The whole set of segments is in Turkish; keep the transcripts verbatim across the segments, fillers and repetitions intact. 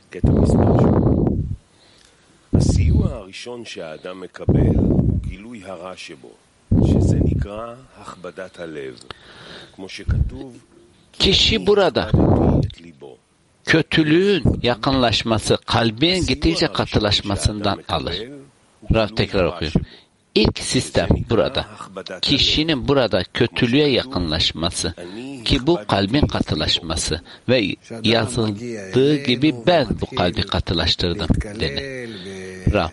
קטע מספר שבו. הסיוע הראשון שהאדם מקבל הוא גילוי הרע שבו, שזה נקרא הכבדת הלב. כמו שכתוב, kişi burada kötülüğün yakınlaşması, kalbin gittikçe katılaşmasından alır. Rav tekrar okuyor. İlk sistem burada. Kişinin burada kötülüğe yakınlaşması ki bu kalbin katılaşması ve yazıldığı gibi ben bu kalbi katılaştırdım dedi. Rav.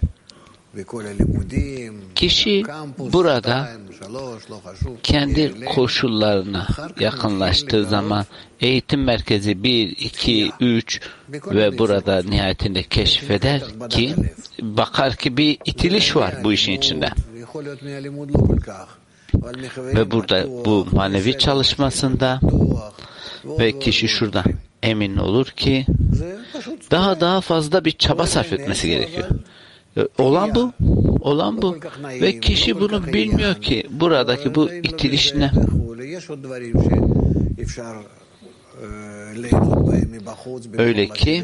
Kişi burada kendi koşullarına yakınlaştığı zaman eğitim merkezi bir, iki, üç ve burada nihayetinde keşfeder ki bakar ki bir itiliş var bu işin içinde. Ve burada bu manevi çalışmasında ve kişi şuradan emin olur ki daha daha fazla bir çaba sarf etmesi gerekiyor. Olan bu, olan bu. Ve kişi bunu bilmiyor ki buradaki bu itiliş ne? Öyle ki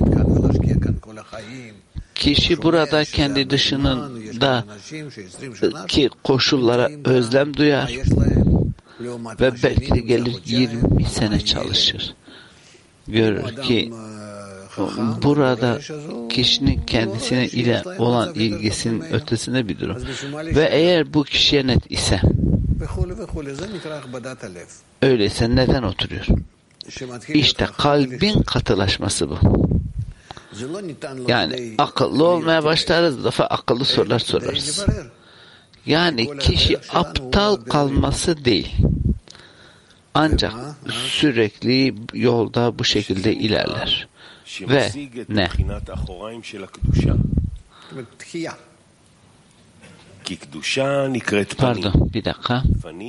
kişi burada kendi dışının da ki koşullara özlem duyar ve belki de gelir yirmi sene çalışır. Görür ki burada kişinin kendisine ile olan ilgisinin ötesinde bir durum. Ve eğer bu kişiye net ise öyleyse neden oturuyor? İşte kalbin katılaşması bu. Yani akıllı olmaya başlarız, defa akıllı sorular sorarız. Yani kişi aptal kalması değil. Ancak sürekli yolda bu şekilde ilerler. Ve ne? Pardon, bir dakika.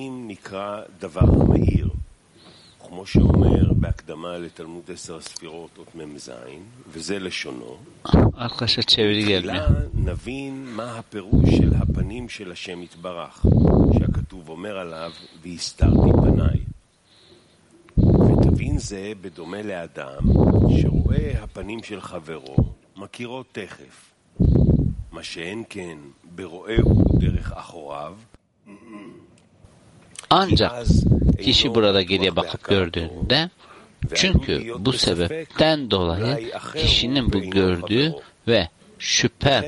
כמו שאומר בהקדמה לתלמוד עשר הספירות אות מ"ז, וזה לשונו, arkadaşlar çeviri gelmiyor. נבין מה הפירוש של הפנים של השם יתברך, שהכתוב אומר עליו, והסתרתי פניי. ותבין זה בדומה לאדם שרואה הפנים של חברו, מכירו תכף. מה שאין כן ברואהו דרך אחוריו, ancak kişi burada geriye bakıp gördüğünde, çünkü bu sebepten dolayı kişinin bu gördüğü ve şüphe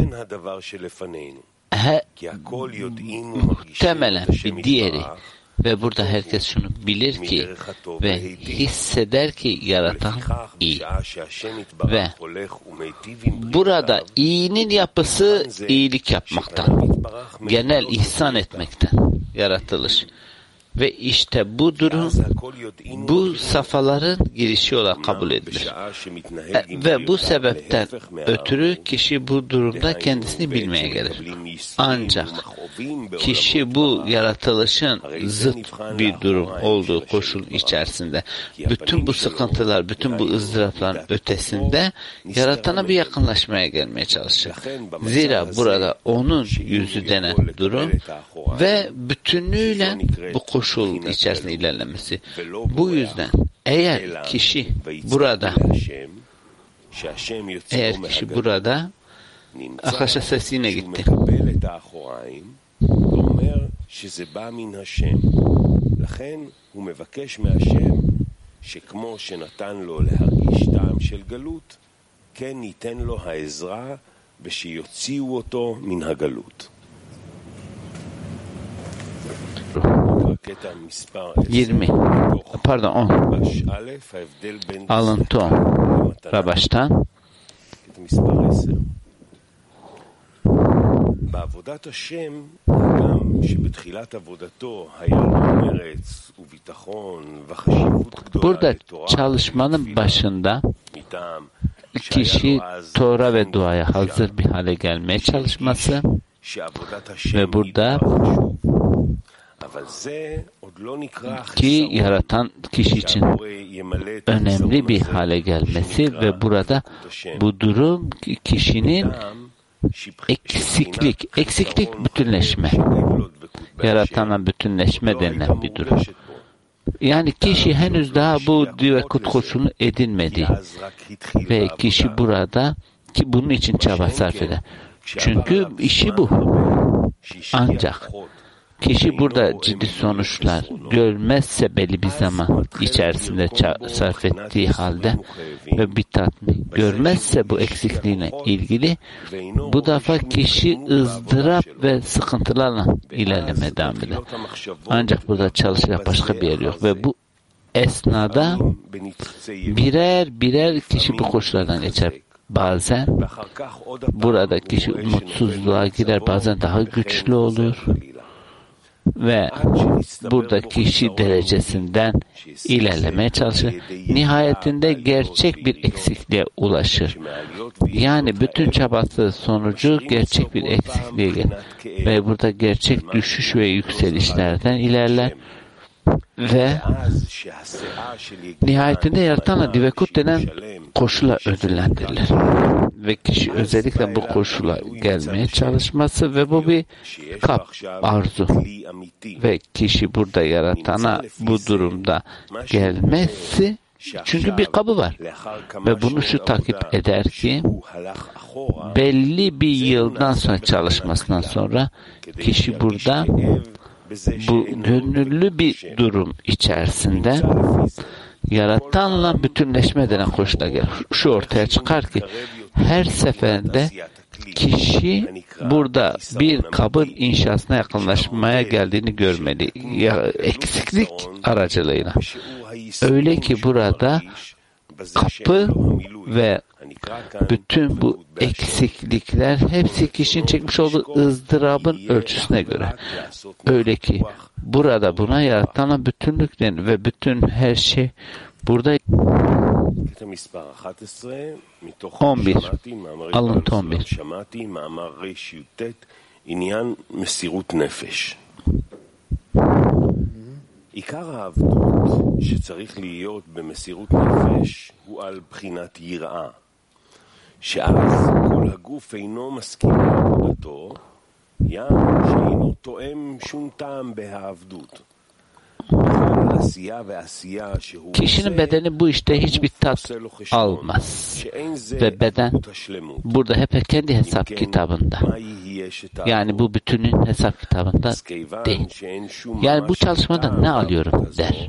he, muhtemelen bir diğeri ve burada herkes şunu bilir ki ve hisseder ki yaratan iyi. Ve burada iyinin yapısı iyilik yapmaktan, genel ihsan etmekten yaratılış. Ve işte bu durum bu safhaların girişi olarak kabul edilir. E, ve bu sebepten ötürü kişi bu durumda kendisini bilmeye gelir. Ancak kişi bu yaratılışın zıt bir durum olduğu koşul içerisinde bütün bu sıkıntılar, bütün bu ızdırapların ötesinde yaratana bir yakınlaşmaya gelmeye çalışır. Zira burada onun yüzü denen durum ve bütünlüğüyle bu koşul koşul içerisinde ilerlemesi. Bu yüzden eğer kişi burada eğer kişi burada arkadaşlar ses yine gitti. שכמו שנתן לו להרגיש טעם של גלות, כן ניתן לו העזרה ושיוציאו אותו מן הגלות. yirmi pardon on alıntı on Rabaş'tan בעבודת השם, אדם שבתחילת עבודתו היה לו מרץ וביטחון וחשיבות גדולה burada çalışmanın başında kişi Tora ve duaya hazır bir hale gelmeye çalışması ve burada ki yaratan kişi için önemli bir hale gelmesi ve burada bu durum kişinin eksiklik, eksiklik bütünleşme, yaratana bütünleşme denilen bir durum. Yani kişi henüz daha bu divekut koşulunu edinmedi ve kişi burada ki bunun için çaba sarf eder. Çünkü işi bu. Ancak kişi burada ciddi sonuçlar görmezse belli bir zaman içerisinde sarf ettiği halde ve bir tatmin görmezse bu eksikliğine ilgili bu defa kişi ızdırap ve sıkıntılarla ilerlemeye devam eder. Ancak burada çalışacak başka bir yer yok ve bu esnada birer birer kişi bu koşullardan geçer. Bazen burada kişi mutsuzluğa girer, bazen daha güçlü olur ve burada kişi derecesinden ilerlemeye çalışır. Nihayetinde gerçek bir eksikliğe ulaşır. Yani bütün çabası sonucu gerçek bir eksikliğe gelir ve burada gerçek düşüş ve yükselişlerden ilerler ve nihayetinde yaratanla divekut denen koşula ödüllendirilir. Ve kişi özellikle bu koşula gelmeye çalışması ve bu bir kap, arzu. Ve kişi burada yaratana bu durumda gelmesi çünkü bir kabı var. Ve bunu şu takip eder ki belli bir yıldan sonra çalışmasından sonra kişi burada bu gönüllü bir durum içerisinde yaratanla bütünleşme denen koşula gelir. Şu ortaya çıkar ki her seferinde kişi burada bir kabın inşasına yakınlaşmaya geldiğini görmeli. Ya, eksiklik aracılığıyla. Öyle ki burada kapı ve bütün bu eksiklikler hepsi kişinin çekmiş olduğu ızdırabın ölçüsüne göre. Öyle ki burada buna yaratılan bütünlük denir ve bütün her şey burada. on bir. Alıntı on bir. עיקר העבדות שצריך להיות במסירות נפש הוא על בחינת יראה, שאז כל הגוף אינו מסכים לעבודתו, ים שאינו תואם שום טעם בהעבדות. Kişinin bedeni bu işte hiçbir tat almaz. Ve beden burada hep kendi hesap kitabında. Yani bu bütünün hesap kitabında değil. Yani bu çalışmada ne alıyorum der.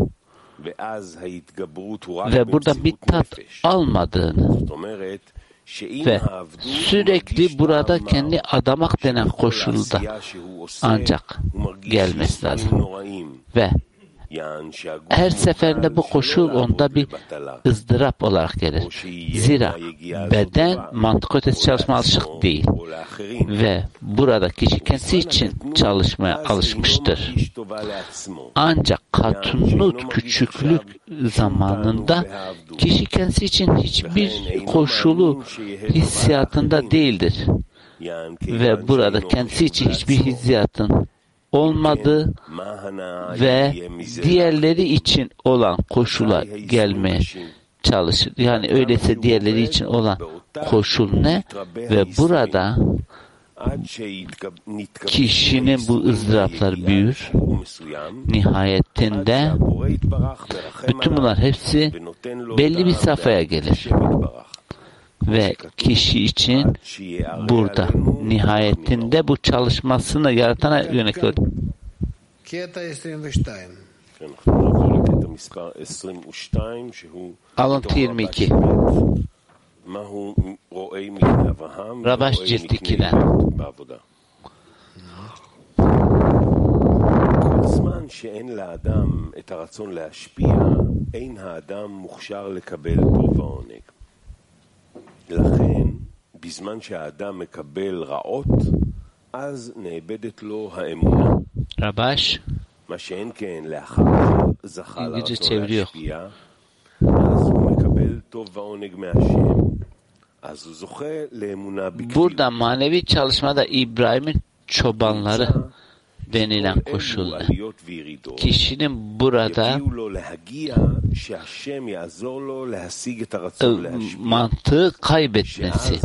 Ve burada bir tat almadığını ve sürekli burada kendi adamak denen koşulda ancak gelmesi lazım. Ve her seferinde bu koşul onda bir ızdırap olarak gelir. Zira beden mantık ötesi çalışmaya alışık değil. Ve burada kişi kendisi için çalışmaya alışmıştır. Ancak katunlut küçüklük zamanında kişi kendisi için hiçbir koşulu hissiyatında değildir. Ve burada kendisi için hiçbir hissiyatın olmadı ve diğerleri için olan koşula gelmeye çalışır. Yani öyleyse diğerleri için olan koşul ne? Ve burada kişinin bu ızdıraplar büyür. Nihayetinde bütün bunlar hepsi belli bir safhaya gelir. Ve kişi için burada nihayetinde bu çalışmasını yaratana yönelik olur. Alıntı yirmi iki. Rabaş cilt iki'den. זמן שאין לאדם את הרצון להשפיע, אין האדם מוכשר לקבל טוב ועונג. לכן, בזמן שהאדם מקבל רעות, אז נאבדת לו האמונה. רבש. מה שאין כן, לאחר שזכה לרצון להשפיע, אז הוא מקבל טוב ועונג מהשם. אז הוא זוכה לאמונה בקבילות. Burada manevi çalışmada İbrahim'in çobanları denilen koşulda kişinin burada mantığı kaybetmesi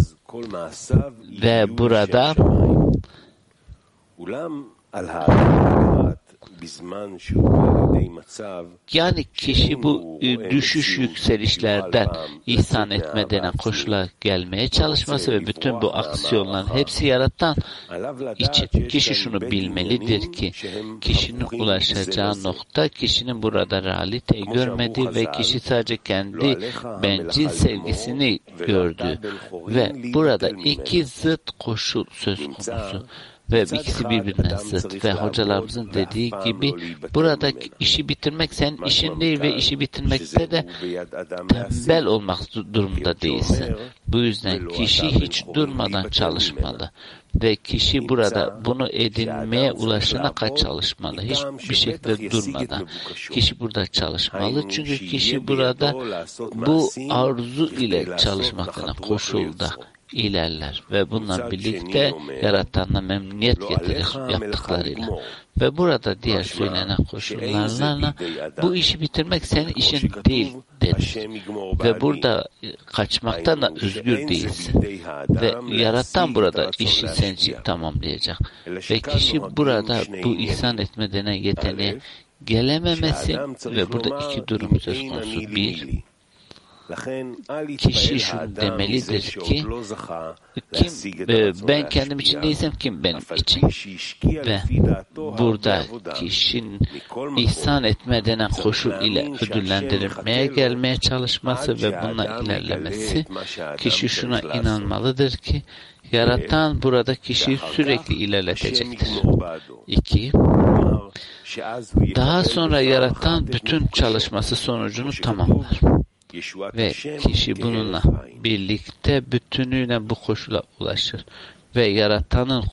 ve burada Yani kişi bu düşüş yükselişlerden ihsan etme denen koşula gelmeye çalışması ve bütün bu aksiyonların hepsi yaratan için kişi şunu bilmelidir ki kişinin ulaşacağı nokta kişinin burada realiteyi görmediği ve kişi sadece kendi bencil sevgisini gördüğü ve burada iki zıt koşul söz konusu. Ve ikisi birbirine zıt ve hocalarımızın dediği gibi burada işi bitirmek senin işin değil ve işi bitirmekte de tembel olmak durumunda değilsin. Bu yüzden kişi hiç durmadan çalışmalı ve kişi burada bunu edinmeye ulaşana kadar çalışmalı. Hiçbir şekilde durmadan. Kişi burada çalışmalı çünkü kişi burada bu arzu ile çalışmaktan koşulda ilerler ve bununla birlikte yaratanla memnuniyet getirir yaptıklarıyla. Ve burada diğer söylenen koşullarla bu işi bitirmek senin işin değil denir. Ve burada kaçmaktan da özgür değilsin. Ve yaratan burada işi senin için tamamlayacak. Ve kişi burada bu ihsan etme denen yeteneğe gelememesi ve burada iki durum söz konusu. Bir, kişi şunu demelidir ki kim ben kendim için değilsem kim benim için ve burada kişinin ihsan etme denen koşul ile ödüllendirilmeye gelmeye çalışması ve bununla ilerlemesi kişi şuna inanmalıdır ki yaratan burada kişiyi sürekli ilerletecektir. İki, daha sonra yaratan bütün çalışması sonucunu tamamlar. Ve kişi bununla birlikte bütünüyle bu koşula ulaşır. Ve yaratanın